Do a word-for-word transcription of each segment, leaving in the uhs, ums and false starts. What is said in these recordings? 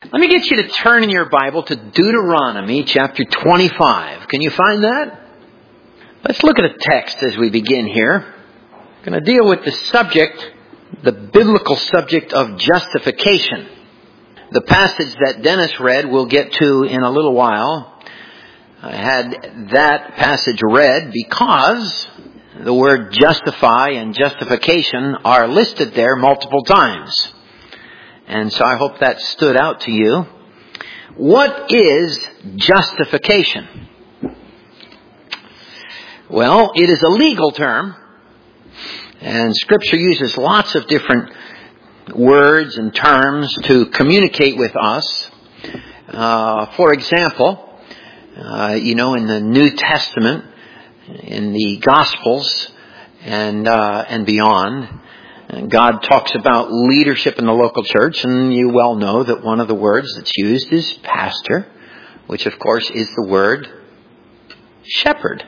Let me get you to turn in your Bible to Deuteronomy chapter twenty-five. Can you find that? Let's look at a text as we begin here. We're going to deal with the subject, the biblical subject of justification. The passage that Dennis read we'll get to in a little while. I had that passage read because the word justify and justification are listed there multiple times. And so I hope that stood out to you. What is justification? Well, it is a legal term. And Scripture uses lots of different words and terms to communicate with us. Uh, for example, uh, you know, in the New Testament, in the Gospels and uh, and beyond, God talks about leadership in the local church, and you well know that one of the words that's used is pastor, which of course is the word shepherd.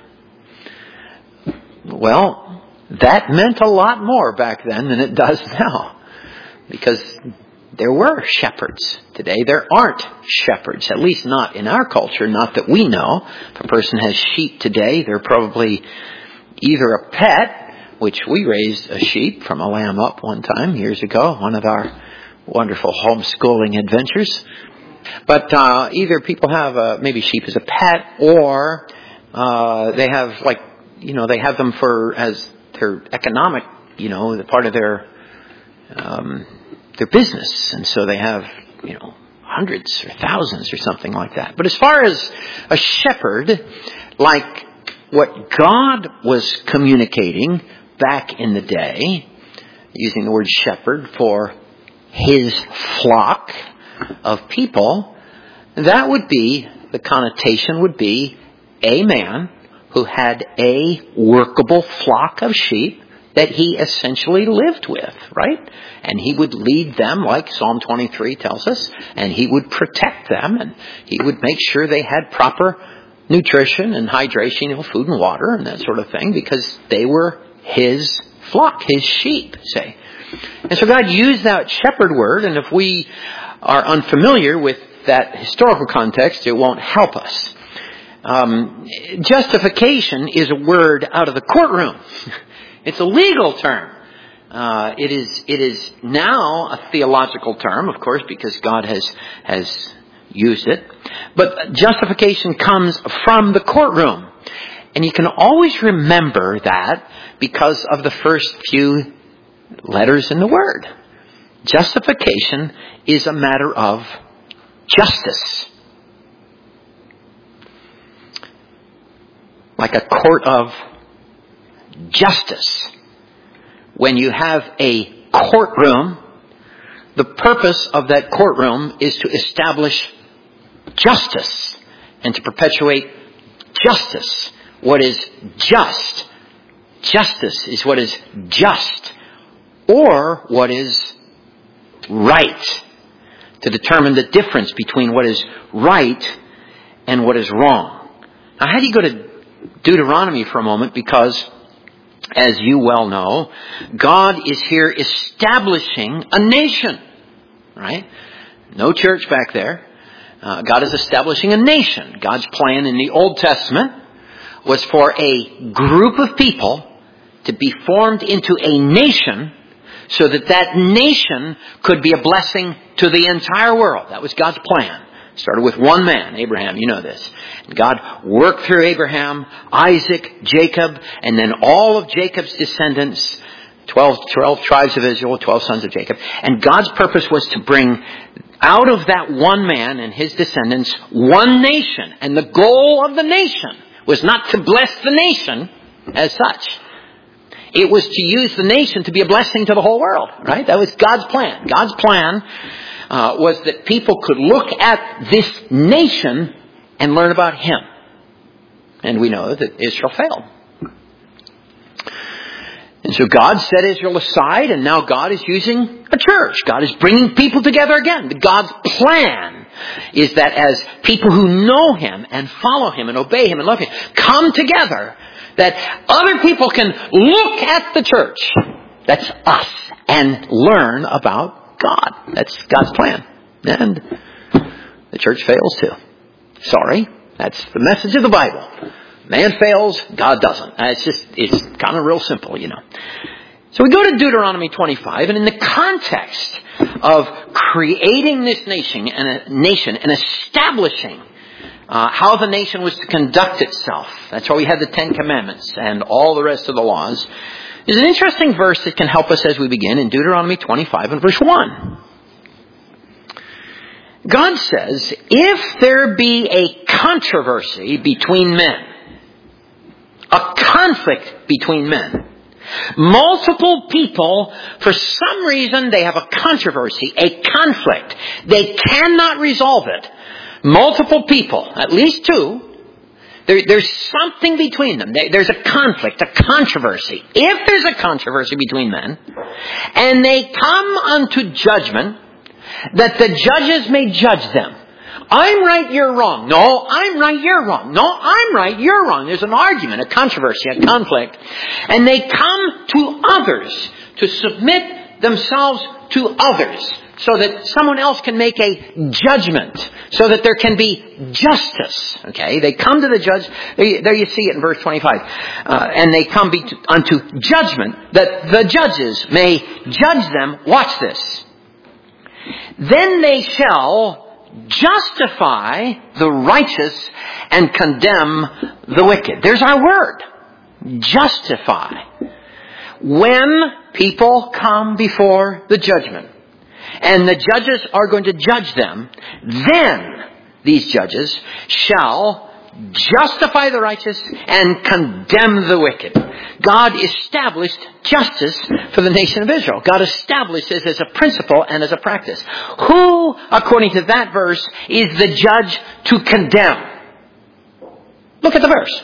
Well, that meant a lot more back then than it does now, because there were shepherds. Today there aren't shepherds, at least not in our culture, not that we know. If a person has sheep today, they're probably either a pet, which we raised a sheep from a lamb up one time years ago, one of our wonderful homeschooling adventures. But uh, either people have a, maybe sheep as a pet, or uh, they have like, you know, they have them for as their economic, you know, the part of their um, their business, and so they have, you know, hundreds or thousands or something like that. But as far as a shepherd, like what God was communicating back in the day, using the word shepherd for his flock of people, that would be, the connotation would be a man who had a workable flock of sheep that he essentially lived with, right? And he would lead them, like Psalm twenty-three tells us, and he would protect them, and he would make sure they had proper nutrition and hydration, you know, food and water and that sort of thing, because they were his flock, his sheep, say. And so God used that shepherd word, and if we are unfamiliar with that historical context, it won't help us. Um, justification is a word out of the courtroom. It's a legal term. Uh, it is it is now a theological term, of course, because God has has used it. But justification comes from the courtroom. And you can always remember that because of the first few letters in the word. Justification is a matter of justice. Like a court of justice. When you have a courtroom, the purpose of that courtroom is to establish justice and to perpetuate justice. What is just? Justice is what is just, or what is right. To determine the difference between what is right and what is wrong. Now, how do you go to Deuteronomy for a moment? Because, as you well know, God is here establishing a nation. Right? No church back there. Uh, God is establishing a nation. God's plan in the Old Testament was for a group of people to be formed into a nation so that that nation could be a blessing to the entire world. That was God's plan. Started with one man, Abraham, you know this. And God worked through Abraham, Isaac, Jacob, and then all of Jacob's descendants, twelve, twelve tribes of Israel, twelve sons of Jacob. And God's purpose was to bring out of that one man and his descendants one nation. And the goal of the nation was not to bless the nation as such. It was to use the nation to be a blessing to the whole world, right? That was God's plan. God's plan uh, was that people could look at this nation and learn about Him. And we know that Israel failed. And so God set Israel aside, and now God is using a church. God is bringing people together again. God's plan is that as people who know Him and follow Him and obey Him and love Him come together, that other people can look at the church, that's us, and learn about God. That's God's plan. And the church fails too. Sorry, that's the message of the Bible. Man fails, God doesn't. It's just, it's kind of real simple, you know. So we go to Deuteronomy twenty-five, and in the context of creating this nation and a nation and establishing uh, how the nation was to conduct itself, that's why we had the Ten Commandments and all the rest of the laws, there's an interesting verse that can help us as we begin in Deuteronomy twenty-five and verse one. God says, if there be a controversy between men, a conflict between men, multiple people, for some reason, they have a controversy, a conflict. They cannot resolve it. Multiple people, at least two, there, there's something between them. There, there's a conflict, a controversy. If there's a controversy between men, and they come unto judgment, that the judges may judge them. I'm right, you're wrong. No, I'm right, you're wrong. No, I'm right, you're wrong. There's an argument, a controversy, a conflict. And they come to others to submit themselves to others so that someone else can make a judgment, so that there can be justice. Okay, they come to the judge. There you see it in verse twenty-five. Uh, and they come be to, unto judgment that the judges may judge them. Watch this. Then they shall justify the righteous and condemn the wicked. There's our word. Justify. When people come before the judgment and the judges are going to judge them, then these judges shall justify the righteous and condemn the wicked. God established justice for the nation of Israel. God established this as a principle and as a practice. Who, according to that verse, is the judge to condemn? Look at the verse.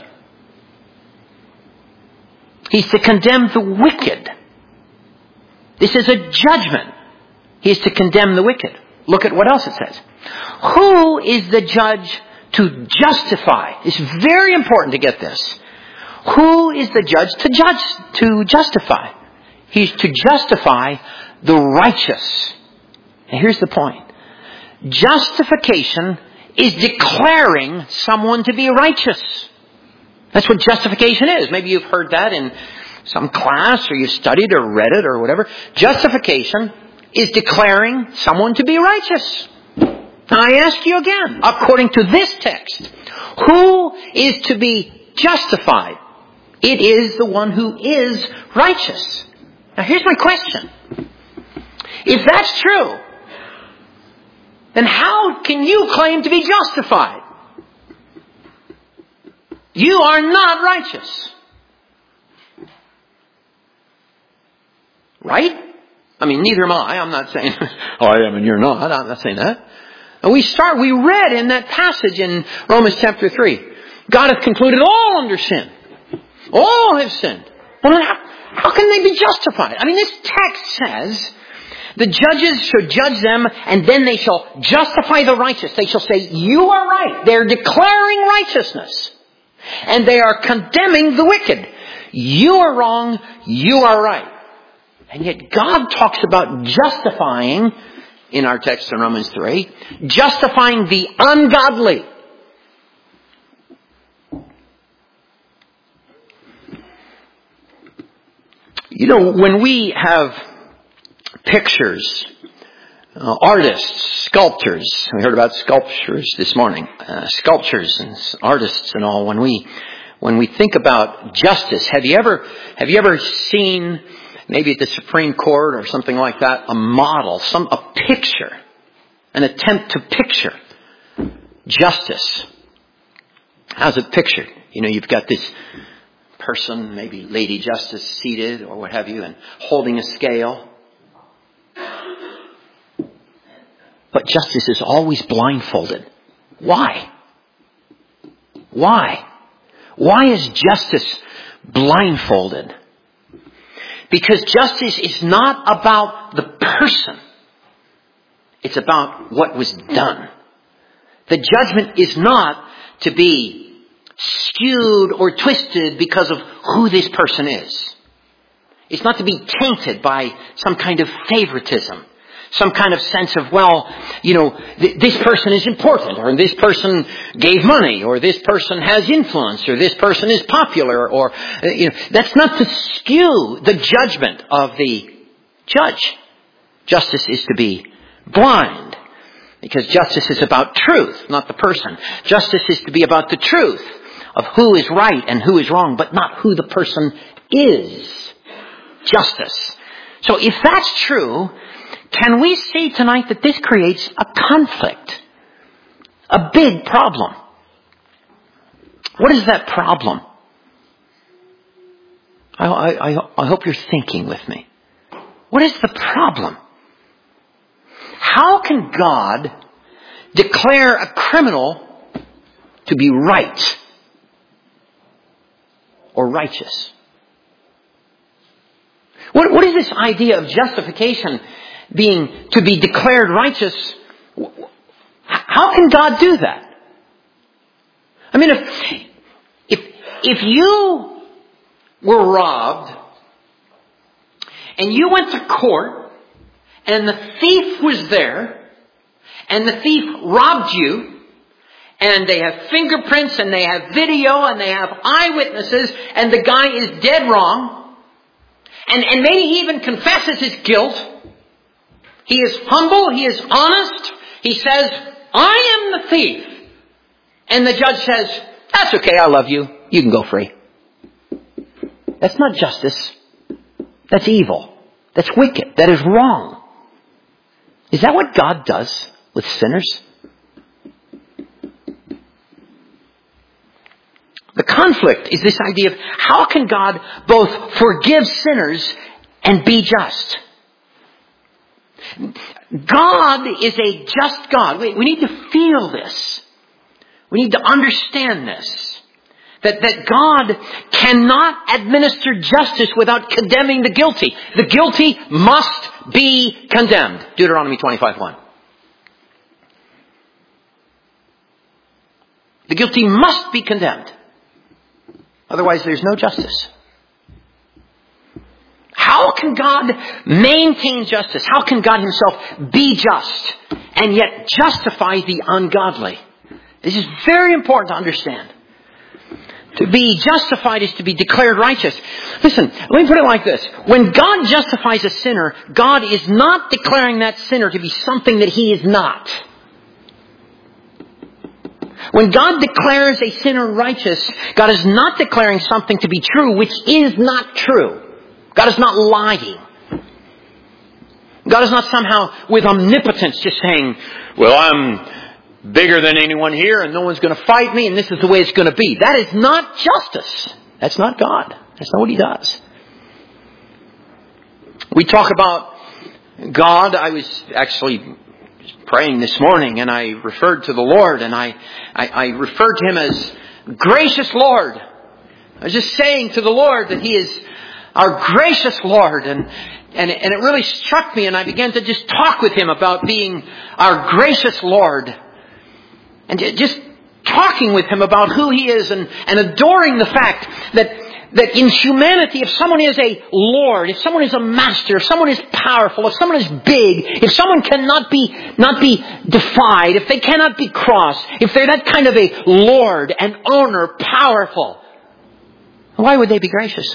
He's to condemn the wicked. This is a judgment. He is to condemn the wicked. Look at what else it says. Who is the judge to justify? It's very important to get this. Who is the judge to judge, to justify? He's to justify the righteous. And here's the point. Justification is declaring someone to be righteous. That's what justification is. Maybe you've heard that in some class, or you've studied or read it or whatever. Justification is declaring someone to be righteous. Now I ask you again, according to this text, who is to be justified? It is the one who is righteous. Now here's my question. If that's true, then how can you claim to be justified? You are not righteous. Right? I mean, neither am I. I'm not saying, oh, I am and you're not. I'm not saying that. And we start, we read in that passage in Romans chapter three, God hath concluded all under sin. All have sinned. Well, then how, how can they be justified? I mean, this text says, the judges shall judge them, and then they shall justify the righteous. They shall say, you are right. They're declaring righteousness. And they are condemning the wicked. You are wrong. You are right. And yet God talks about justifying, in our text in Romans three, justifying the ungodly. You know, when we have pictures, uh, artists, sculptors, we heard about sculptures this morning, uh, sculptures and artists and all, when we when we think about justice, have you ever have you ever seen, maybe at the Supreme Court or something like that, a model, some a picture, an attempt to picture justice? How's it pictured? You know, you've got this person, maybe Lady Justice, seated or what have you, and holding a scale. But justice is always blindfolded. Why? Why? Why is justice blindfolded? Because justice is not about the person. It's about what was done. The judgment is not to be skewed or twisted because of who this person is. It's not to be tainted by some kind of favoritism. Some kind of sense of, well, you know, th- this person is important, or this person gave money, or this person has influence, or this person is popular, or, uh, you know, that's not to skew the judgment of the judge. Justice is to be blind, because justice is about truth, not the person. Justice is to be about the truth of who is right and who is wrong, but not who the person is. Justice. So if that's true, can we see tonight that this creates a conflict? A big problem. What is that problem? I, I, I hope you're thinking with me. What is the problem? How can God declare a criminal to be right or righteous? What, what is this idea of justification being to be declared righteous? How can God do that? I mean, if if if you were robbed and you went to court and the thief was there and the thief robbed you, and they have fingerprints and they have video and they have eyewitnesses, and the guy is dead wrong, and, and maybe he even confesses his guilt. He is humble, he is honest. He says, I am the thief. And the judge says, that's okay, I love you. You can go free. That's not justice. That's evil. That's wicked. That is wrong. Is that what God does with sinners? The conflict is this idea of how can God both forgive sinners and be just? God is a just God. We, we need to feel this. We need to understand this. That, that God cannot administer justice without condemning the guilty. The guilty must be condemned. Deuteronomy twenty-five one. The guilty must be condemned. Otherwise there's no justice. How can God maintain justice? How can God himself be just and yet justify the ungodly? This is very important to understand. To be justified is to be declared righteous. Listen, let me put it like this. When God justifies a sinner, God is not declaring that sinner to be something that he is not. When God declares a sinner righteous, God is not declaring something to be true which is not true. God is not lying. God is not somehow with omnipotence just saying, well, I'm bigger than anyone here and no one's going to fight me and this is the way it's going to be. That is not justice. That's not God. That's not what he does. We talk about God. I was actually praying this morning and I referred to the Lord and I, I, I referred to him as gracious Lord. I was just saying to the Lord that he is our gracious Lord, and, and, and it really struck me, and I began to just talk with him about being our gracious Lord. And just talking with him about who he is and, and adoring the fact that, that in humanity, if someone is a Lord, if someone is a master, if someone is powerful, if someone is big, if someone cannot be, not be defied, if they cannot be crossed, if they're that kind of a Lord and owner, powerful, why would they be gracious?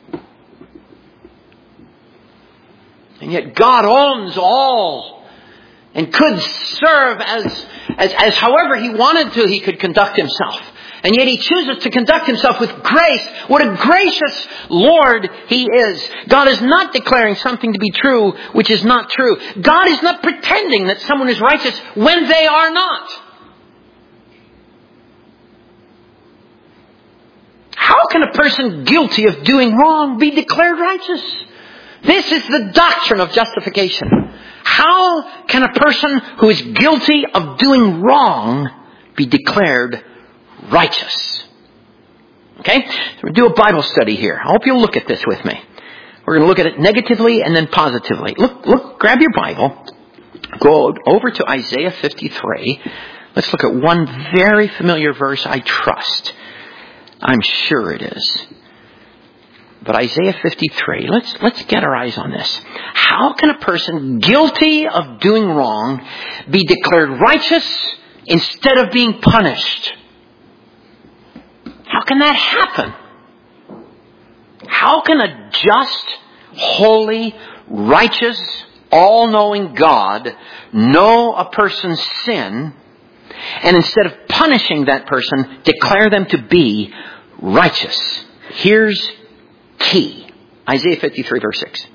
And yet God owns all and could serve as, as, as however he wanted to, he could conduct himself. And yet he chooses to conduct himself with grace. What a gracious Lord he is. God is not declaring something to be true which is not true. God is not pretending that someone is righteous when they are not. How can a person guilty of doing wrong be declared righteous? This is the doctrine of justification. How can a person who is guilty of doing wrong be declared righteous? Okay? So we'll do a Bible study here. I hope you'll look at this with me. We're going to look at it negatively and then positively. Look, look, grab your Bible. Go over to Isaiah fifty-three. Let's look at one very familiar verse I trust. I'm sure it is. But Isaiah fifty-three, let's, let's get our eyes on this. How can a person guilty of doing wrong be declared righteous instead of being punished? How can that happen? How can a just, holy, righteous, all-knowing God know a person's sin and instead of punishing that person, declare them to be righteous? Here's key. Isaiah fifty-three verse six.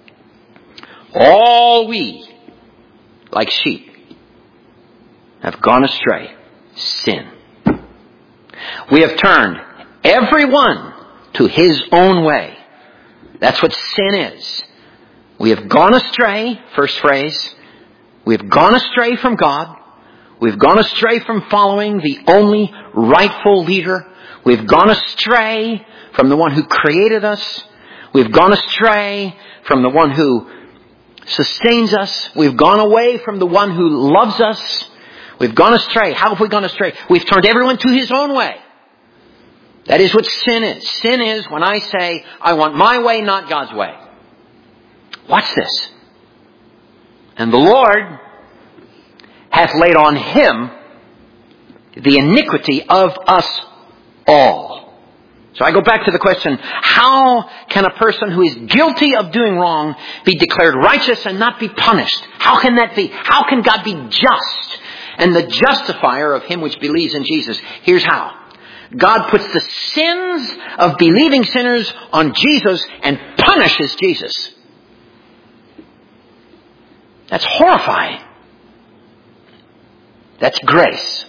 All we, like sheep, have gone astray. Sin. We have turned everyone to his own way. That's what sin is. We have gone astray, first phrase. We have gone astray from God. We've gone astray from following the only rightful leader. We've gone astray from the one who created us. We've gone astray from the one who sustains us. We've gone away from the one who loves us. We've gone astray. How have we gone astray? We've turned everyone to his own way. That is what sin is. Sin is when I say, I want my way, not God's way. Watch this. And the Lord hath laid on him the iniquity of us all. So I go back to the question, how can a person who is guilty of doing wrong be declared righteous and not be punished? How can that be? How can God be just and the justifier of him which believes in Jesus? Here's how. God puts the sins of believing sinners on Jesus and punishes Jesus. That's horrifying. That's grace.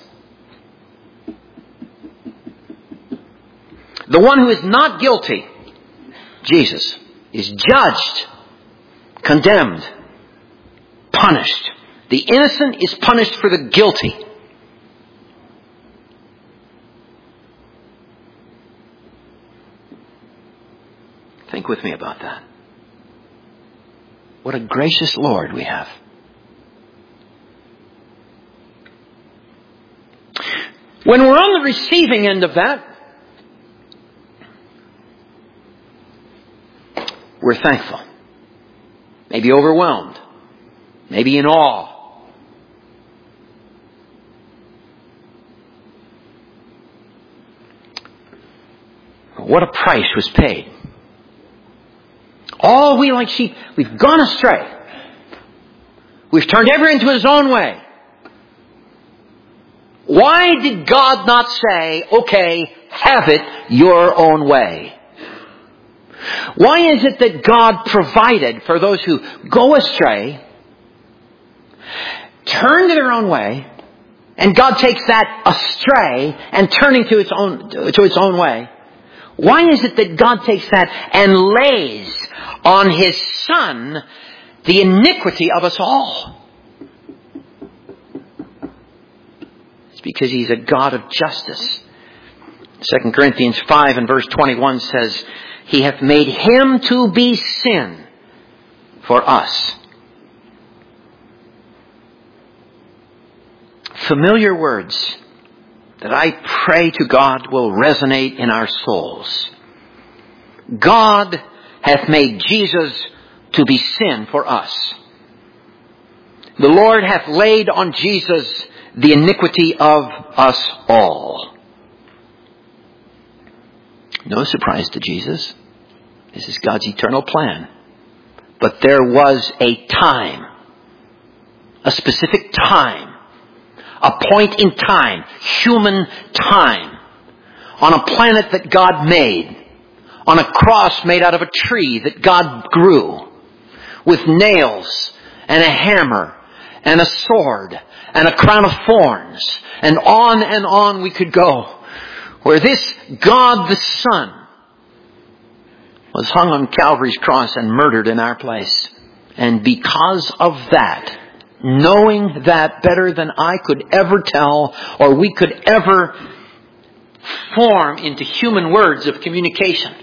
The one who is not guilty, Jesus, is judged, condemned, punished. The innocent is punished for the guilty. Think with me about that. What a gracious Lord we have. When we're on the receiving end of that, we're thankful. Maybe overwhelmed. Maybe in awe. What a price was paid. All we like sheep, we've gone astray. We've turned everyone to his own way. Why did God not say, okay, have it your own way? Why is it that God provided for those who go astray, turn to their own way, and God takes that astray and turning to its own, to its own way? Why is it that God takes that and lays on his Son the iniquity of us all? It's because he's a God of justice. Second Corinthians five and verse twenty-one says, he hath made him to be sin for us. Familiar words that I pray to God will resonate in our souls. God hath made Jesus to be sin for us. The Lord hath laid on Jesus the iniquity of us all. No surprise to Jesus. This is God's eternal plan. But there was a time, a specific time, a point in time, human time, on a planet that God made, on a cross made out of a tree that God grew, with nails and a hammer and a sword and a crown of thorns, and on and on we could go, where this God the Son was hung on Calvary's cross and murdered in our place. And because of that, knowing that better than I could ever tell or we could ever form into human words of communication,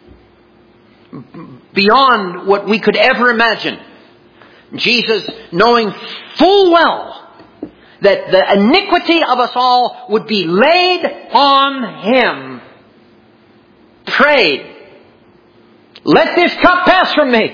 beyond what we could ever imagine, Jesus, knowing full well that the iniquity of us all would be laid on him, prayed Let this cup pass from me.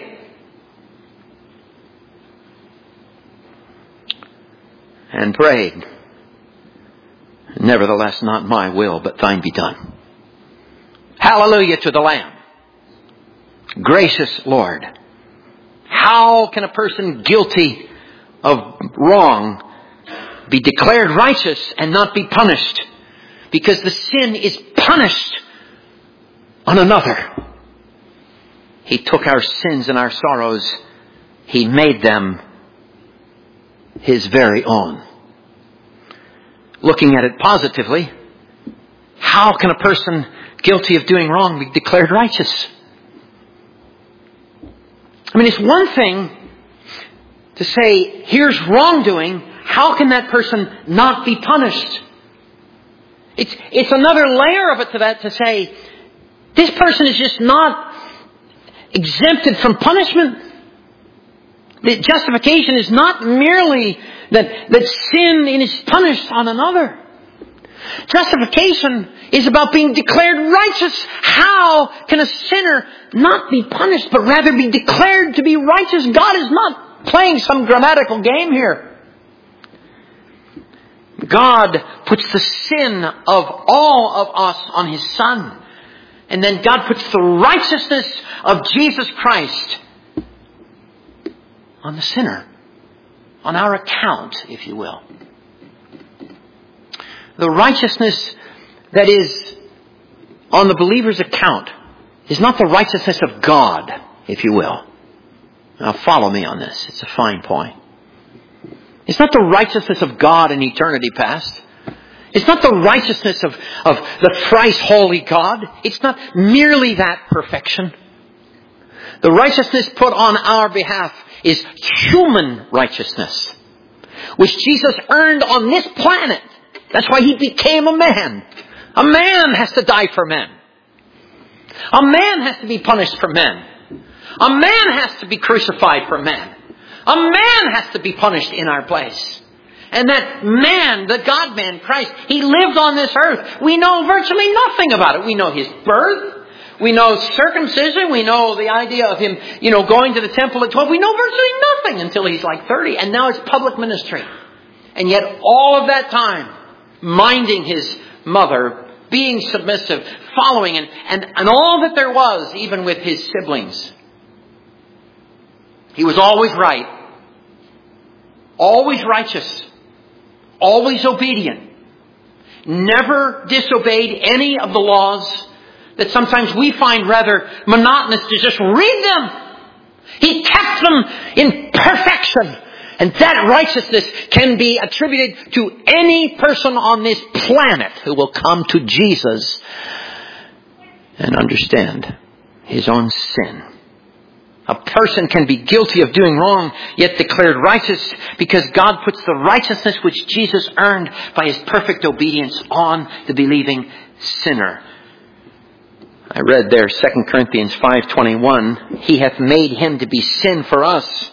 And prayed, nevertheless, not my will, but thine be done. Hallelujah to the Lamb. Gracious Lord. How can a person guilty of wrong be declared righteous and not be punished? Because the sin is punished on another. He took our sins and our sorrows. He made them His very own. Looking at it positively, how can a person guilty of doing wrong be declared righteous? I mean, it's one thing to say, here's wrongdoing. How can that person not be punished? It's, it's another layer of it to that to say, this person is just not exempted from punishment. The justification is not merely that, that sin is punished on another. Justification is about being declared righteous. How can a sinner not be punished, but rather be declared to be righteous? God is not playing some grammatical game here. God puts the sin of all of us on His Son. And then God puts the righteousness of Jesus Christ on the sinner. On our account, if you will. The righteousness that is on the believer's account is not the righteousness of God, if you will. Now follow me on this. It's a fine point. It's not the righteousness of God in eternity past. It's not the righteousness of, of the thrice holy God. It's not merely that perfection. The righteousness put on our behalf is human righteousness, which Jesus earned on this planet. That's why He became a man. A man has to die for men. A man has to be punished for men. A man has to be crucified for men. A man has to be punished in our place. And that man, the God-man, Christ, He lived on this earth. We know virtually nothing about it. We know His birth. We know circumcision. We know the idea of Him, you know, going to the temple at twelve. We know virtually nothing until He's like thirty. And now it's public ministry. And yet all of that time, minding His mother, being submissive, following, and, and, and all that there was, even with His siblings. He was always right. Always righteous. Always obedient. Never disobeyed any of the laws that sometimes we find rather monotonous to just read them. He kept them in perfection. And that righteousness can be attributed to any person on this planet who will come to Jesus and understand his own sin. A person can be guilty of doing wrong, yet declared righteous because God puts the righteousness which Jesus earned by His perfect obedience on the believing sinner. I read there Second Corinthians five twenty-one, He hath made Him to be sin for us.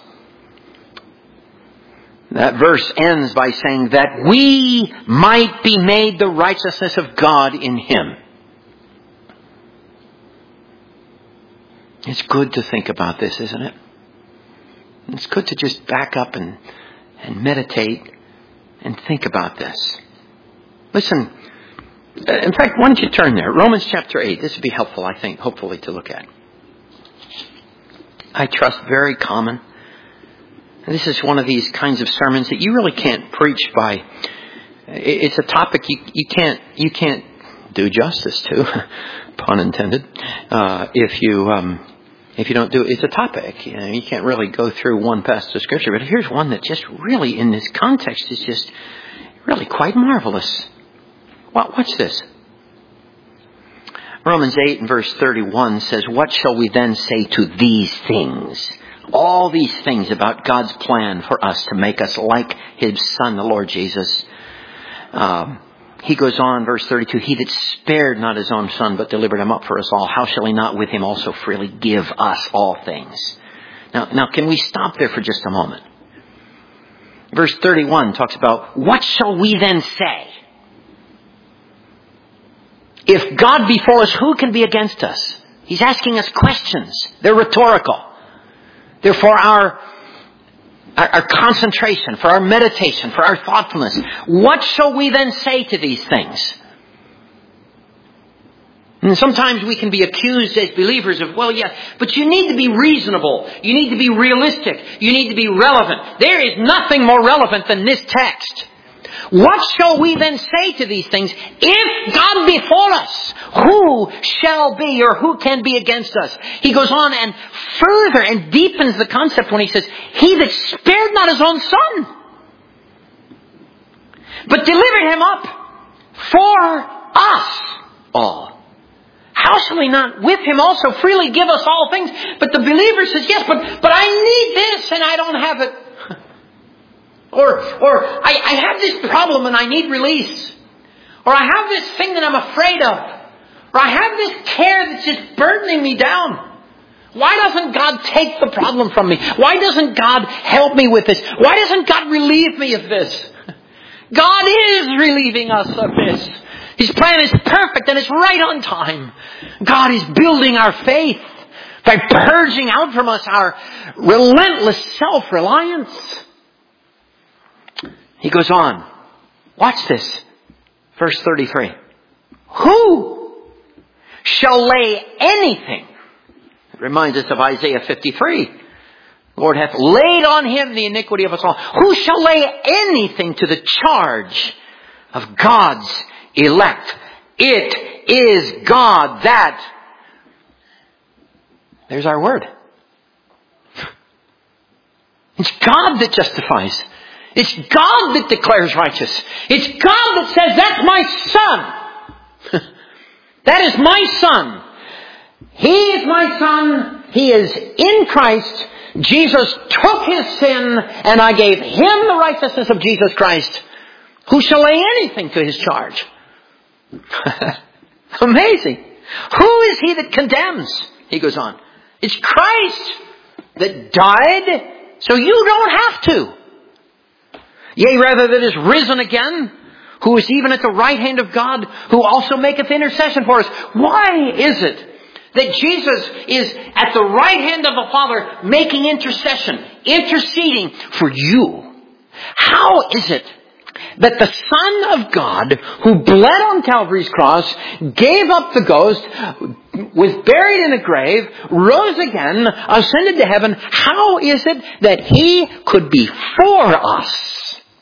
That verse ends by saying that we might be made the righteousness of God in Him. It's good to think about this, isn't it? It's good to just back up and, and meditate and think about this. Listen, in fact, why don't you turn there? Romans chapter eight. This would be helpful, I think, hopefully, to look at. I trust very common. This is one of these kinds of sermons that you really can't preach by. It's a topic you, you can't you can't do justice to, pun intended. Uh, if you um, if you don't do it, it's a topic. You know, you can't really go through one passage of Scripture. But here's one that just really, in this context, is just really quite marvelous. Well, watch this. Romans eight and verse thirty-one says, "What shall we then say to these things?" All these things about God's plan for us to make us like His Son, the Lord Jesus. Um, he goes on, verse thirty-two, "He that spared not His own Son, but delivered Him up for us all, how shall He not with Him also freely give us all things?" Now, now, can we stop there for just a moment? Verse thirty-one talks about, what shall we then say? If God be for us, who can be against us? He's asking us questions. They're rhetorical. They're for our, our, our concentration, for our meditation, for our thoughtfulness. What shall we then say to these things? And sometimes we can be accused as believers of, well, yeah, but you need to be reasonable. You need to be realistic. You need to be relevant. There is nothing more relevant than this text. What shall we then say to these things? If God be for us, who shall be or who can be against us? He goes on and further and deepens the concept when he says, he that spared not his own son, but delivered him up for us all. How shall he not with him also freely give us all things? But the believer says, yes, but, but I need this and I don't have it. Or, or I, I have this problem and I need release. Or I have this thing that I'm afraid of. Or I have this care that's just burdening me down. Why doesn't God take the problem from me? Why doesn't God help me with this? Why doesn't God relieve me of this? God is relieving us of this. His plan is perfect and it's right on time. God is building our faith by purging out from us our relentless self-reliance. He goes on. Watch this. Verse thirty-three. Who shall lay anything? It reminds us of Isaiah fifty-three. The Lord hath laid on him the iniquity of us all. Who shall lay anything to the charge of God's elect? It is God that... There's our word. It's God that justifies. It's God that declares righteous. It's God that says, that's my son. That is my son. He is my son. He is in Christ. Jesus took his sin and I gave him the righteousness of Jesus Christ. Who shall lay anything to his charge? Amazing. Who is he that condemns? He goes on. It's Christ that died so you don't have to. Yea, rather that is risen again, who is even at the right hand of God, who also maketh intercession for us. Why is it that Jesus is at the right hand of the Father making intercession, interceding for you? How is it that the Son of God, who bled on Calvary's cross, gave up the ghost, was buried in a grave, rose again, ascended to heaven, how is it that he could be for us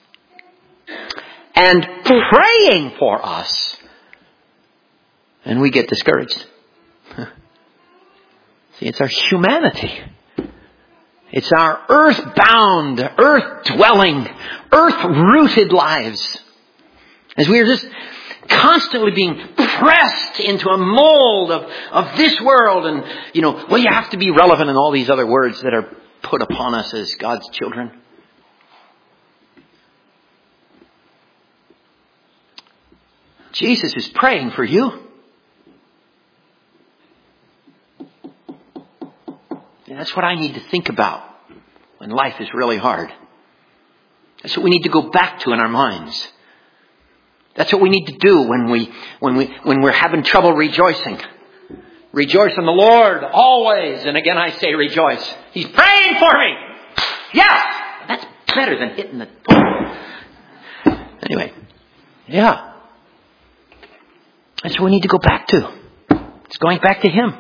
and praying for us, and we get discouraged? See, it's our humanity. It's our earth-bound, earth-dwelling, earth-rooted lives. As we are just constantly being pressed into a mold of, of this world. And, you know, well, you have to be relevant and all these other words that are put upon us as God's children. Jesus is praying for you. And that's what I need to think about when life is really hard. That's what we need to go back to in our minds. That's what we need to do when we when we when we're having trouble rejoicing. Rejoice in the Lord always. And again I say rejoice. He's praying for me. Yes! That's better than hitting the door. Anyway. Yeah. That's what we need to go back to. It's going back to Him.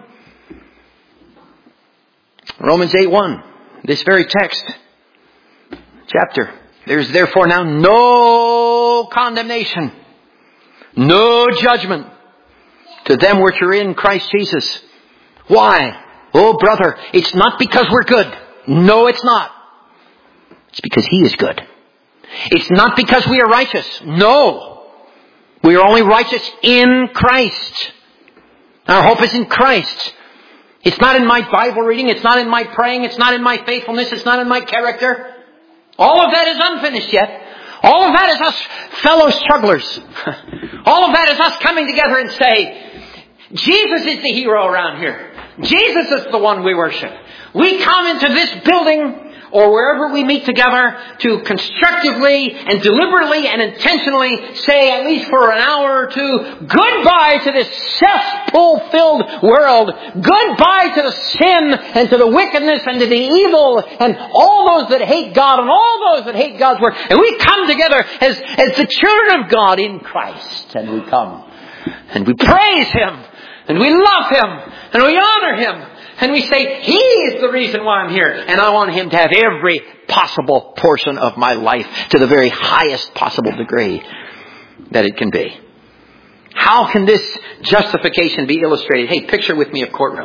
Romans eight one, this very text, chapter. There's therefore now no condemnation, no judgment to them which are in Christ Jesus. Why? Oh, brother, it's not because we're good. No, it's not. It's because He is good. It's not because we are righteous. No. We are only righteous in Christ. Our hope is in Christ. It's not in my Bible reading. It's not in my praying. It's not in my faithfulness. It's not in my character. All of that is unfinished yet. All of that is us fellow strugglers. All of that is us coming together and say, Jesus is the hero around here. Jesus is the one we worship. We come into this building or wherever we meet together to constructively and deliberately and intentionally say, at least for an hour or two, goodbye to this cesspool-filled world. Goodbye to the sin and to the wickedness and to the evil and all those that hate God and all those that hate God's word. And we come together as, as the children of God in Christ. And we come and we praise Him and we love Him and we honor Him. And we say, He is the reason why I'm here. And I want Him to have every possible portion of my life to the very highest possible degree that it can be. How can this justification be illustrated? Hey, picture with me a courtroom.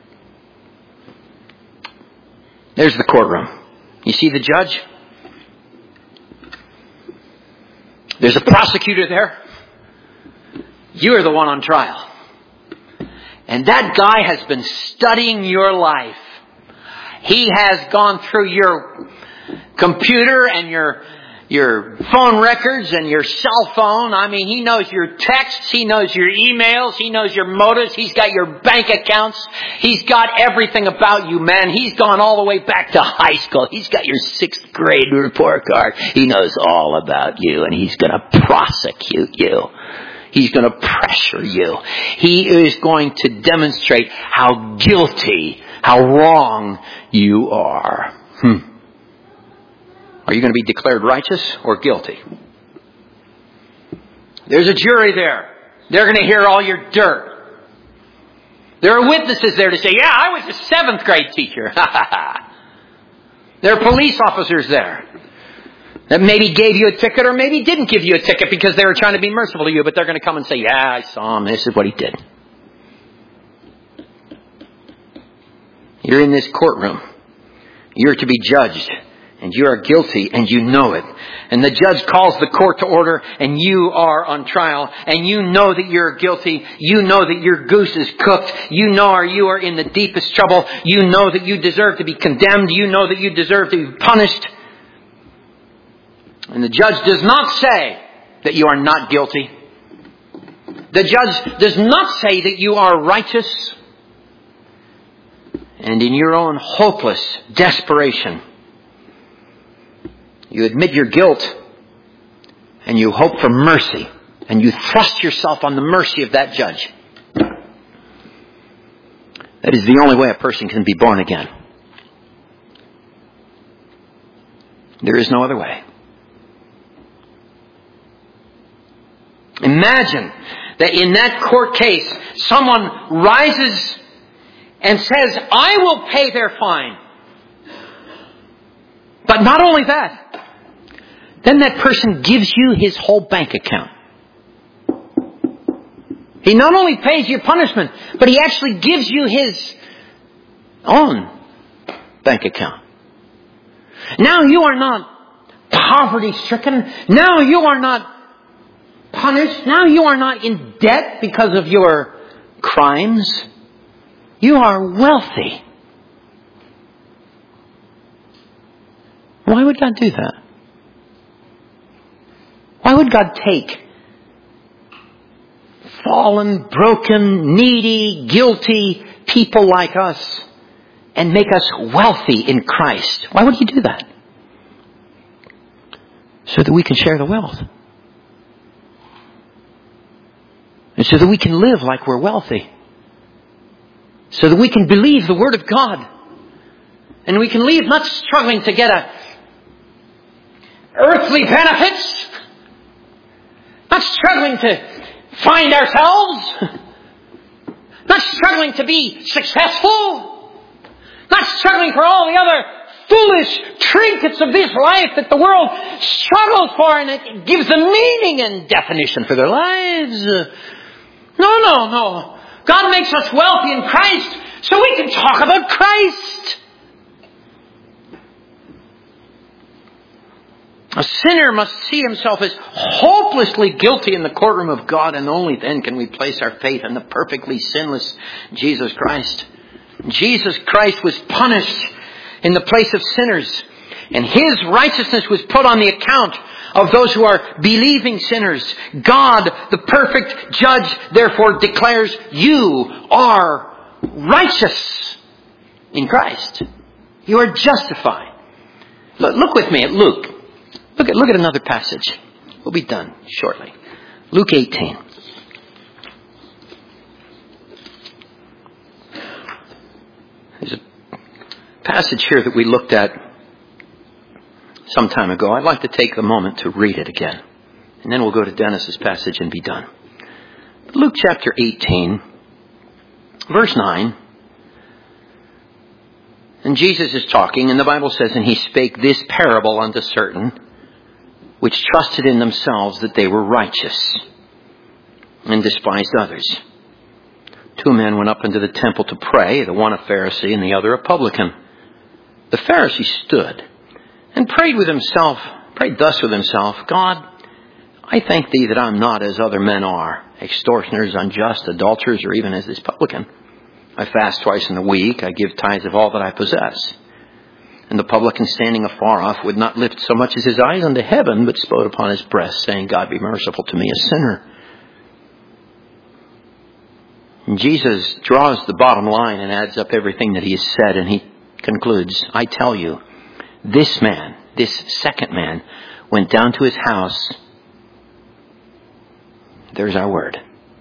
There's the courtroom. You see the judge? There's a prosecutor there. You are the one on trial. And that guy has been studying your life. He has gone through your computer and your your phone records and your cell phone. I mean, he knows your texts. He knows your emails. He knows your motives. He's got your bank accounts. He's got everything about you, man. He's gone all the way back to high school. He's got your sixth grade report card. He knows all about you, and he's going to prosecute you. He's going to pressure you. He is going to demonstrate how guilty, how wrong you are. Hmm. Are you going to be declared righteous or guilty? There's a jury there. They're going to hear all your dirt. There are witnesses there to say, yeah, I was a seventh grade teacher. There are police officers there that maybe gave you a ticket or maybe didn't give you a ticket because they were trying to be merciful to you, but they're going to come and say, yeah, I saw him. This is what he did. You're in this courtroom. You're to be judged. And you are guilty and you know it. And the judge calls the court to order and you are on trial. And you know that you're guilty. You know that your goose is cooked. You know or you are in the deepest trouble. You know that you deserve to be condemned. You know that you deserve to be punished. And the judge does not say that you are not guilty. The judge does not say that you are righteous. And in your own hopeless desperation, you admit your guilt and you hope for mercy and you thrust yourself on the mercy of that judge. That is the only way a person can be born again. There is no other way. Imagine that in that court case, someone rises and says, I will pay their fine. But not only that, then that person gives you his whole bank account. He not only pays your punishment, but he actually gives you his own bank account. Now you are not poverty stricken. Now you are not punished. Now you are not in debt because of your crimes. You are wealthy. Why would God do that? Why would God take fallen, broken, needy, guilty people like us and make us wealthy in Christ? Why would He do that? So that we can share the wealth. And so that we can live like we're wealthy. So that we can believe the Word of God. And we can leave not struggling to get a earthly benefits. Not struggling to find ourselves. Not struggling to be successful. Not struggling for all the other foolish trinkets of this life that the world struggles for and it gives them meaning and definition for their lives. No, no, no. God makes us wealthy in Christ so we can talk about Christ. A sinner must see himself as hopelessly guilty in the courtroom of God, and only then can we place our faith in the perfectly sinless Jesus Christ. Jesus Christ was punished in the place of sinners, and His righteousness was put on the account of those who are believing sinners. God, the perfect judge, therefore declares you are righteous in Christ. You are justified. Look, look with me at Luke. Look at, look at another passage. We'll be done shortly. Luke eighteen. There's a passage here that we looked at some time ago. I'd like to take a moment to read it again. And then we'll go to Dennis's passage and be done. Luke chapter eighteen, verse nine. And Jesus is talking, and the Bible says, and he spake this parable unto certain, which trusted in themselves that they were righteous, and despised others. Two men went up into the temple to pray, the one a Pharisee and the other a publican. The Pharisee stood and prayed with himself, prayed thus with himself, God, I thank thee that I'm not as other men are, extortioners, unjust, adulterers, or even as this publican. I fast twice in the week, I give tithes of all that I possess. And the publican standing afar off would not lift so much as his eyes unto heaven, but smote upon his breast, saying, God be merciful to me, a sinner. And Jesus draws the bottom line and adds up everything that he has said, and he concludes, I tell you, this man, this second man, went down to his house. There's our word.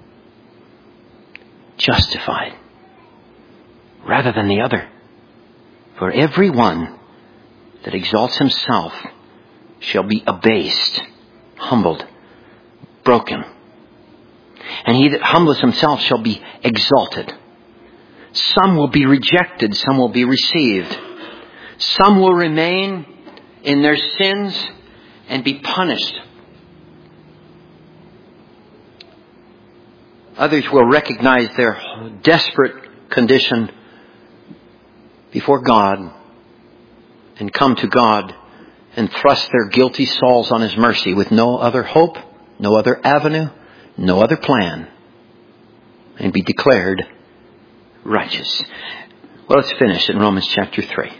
Justified, rather than the other. For every one that exalts himself shall be abased, humbled, broken. And he that humbleth himself shall be exalted. Some will be rejected, some will be received. Some will remain in their sins and be punished. Others will recognize their desperate condition before God and come to God and thrust their guilty souls on his mercy with no other hope, no other avenue, no other plan, and be declared righteous. Well, let's finish in Romans chapter three.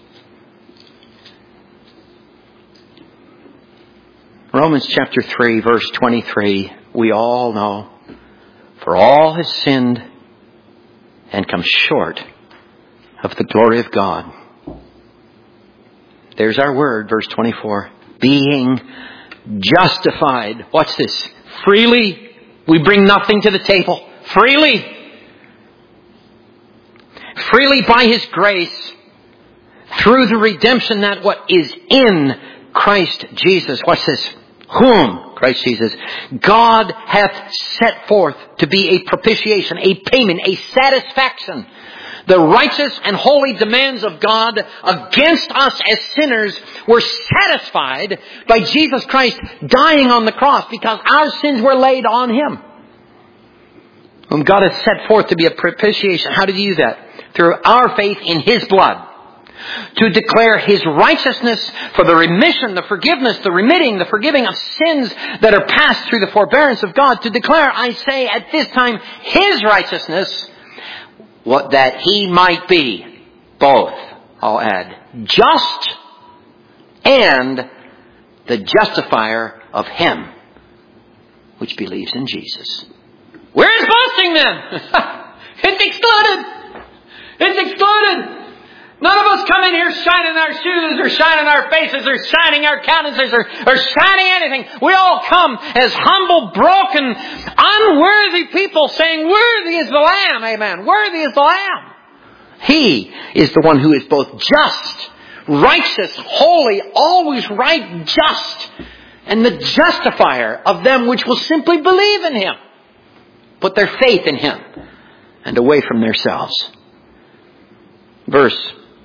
Romans chapter three, verse twenty-three, we all know, for all has sinned and come short of the glory of God. There's our word, verse twenty-four. Being justified. What's this? Freely. We bring nothing to the table. Freely. Freely by his grace. Through the redemption that what is in Christ Jesus. What's this? Whom? Christ Jesus. God hath set forth to be a propitiation, a payment, a satisfaction. The righteous and holy demands of God against us as sinners were satisfied by Jesus Christ dying on the cross because our sins were laid on him. Whom God has set forth to be a propitiation. How did he do that? Through our faith in his blood. To declare his righteousness for the remission, the forgiveness, the remitting, the forgiving of sins that are passed through the forbearance of God. To declare, I say, at this time, his righteousness, what that he might be both, I'll add, just and the justifier of him which believes in Jesus. Where is boasting then? It's excluded. It's excluded. None of us come in here shining our shoes or shining our faces or shining our countenances or, or shining anything. We all come as humble, broken, unworthy people saying, worthy is the Lamb. Amen. Worthy is the Lamb. He is the one who is both just, righteous, holy, always right, just, and the justifier of them which will simply believe in him. Put their faith in him and away from themselves. Verse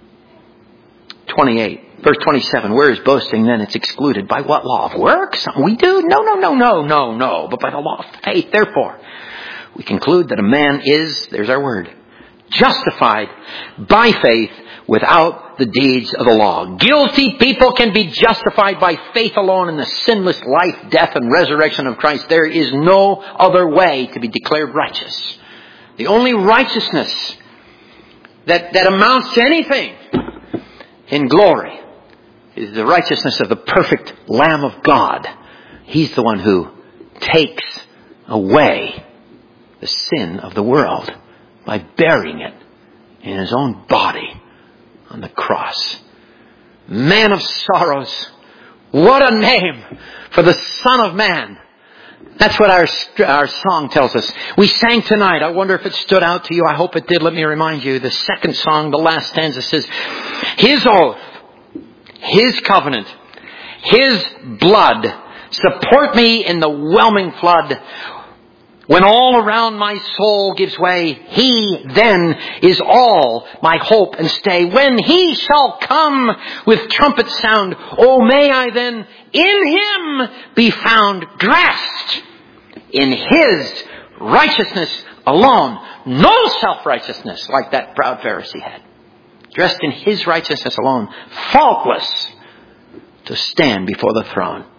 twenty-eight, verse twenty-seven, where is boasting then? It's excluded. By what law of works? Something we do? No, no, no, no, no, no. But by the law of faith. Therefore, we conclude that a man is, there's our word, justified by faith without the deeds of the law. Guilty people can be justified by faith alone in the sinless life, death, and resurrection of Christ. There is no other way to be declared righteous. The only righteousness that, that amounts to anything in glory is the righteousness of the perfect Lamb of God. He's the one who takes away the sin of the world by bearing it in his own body on the cross. Man of sorrows. What a name for the Son of Man. That's what our our song tells us. We sang tonight. I wonder if it stood out to you. I hope it did. Let me remind you. The second song, the last stanza says, His oath, His covenant, His blood support me in the whelming flood. When all around my soul gives way, He then is all my hope and stay. When He shall come with trumpet sound, oh, may I then in Him be found, dressed in His righteousness alone. No self-righteousness like that proud Pharisee had. Dressed in His righteousness alone, faultless to stand before the throne.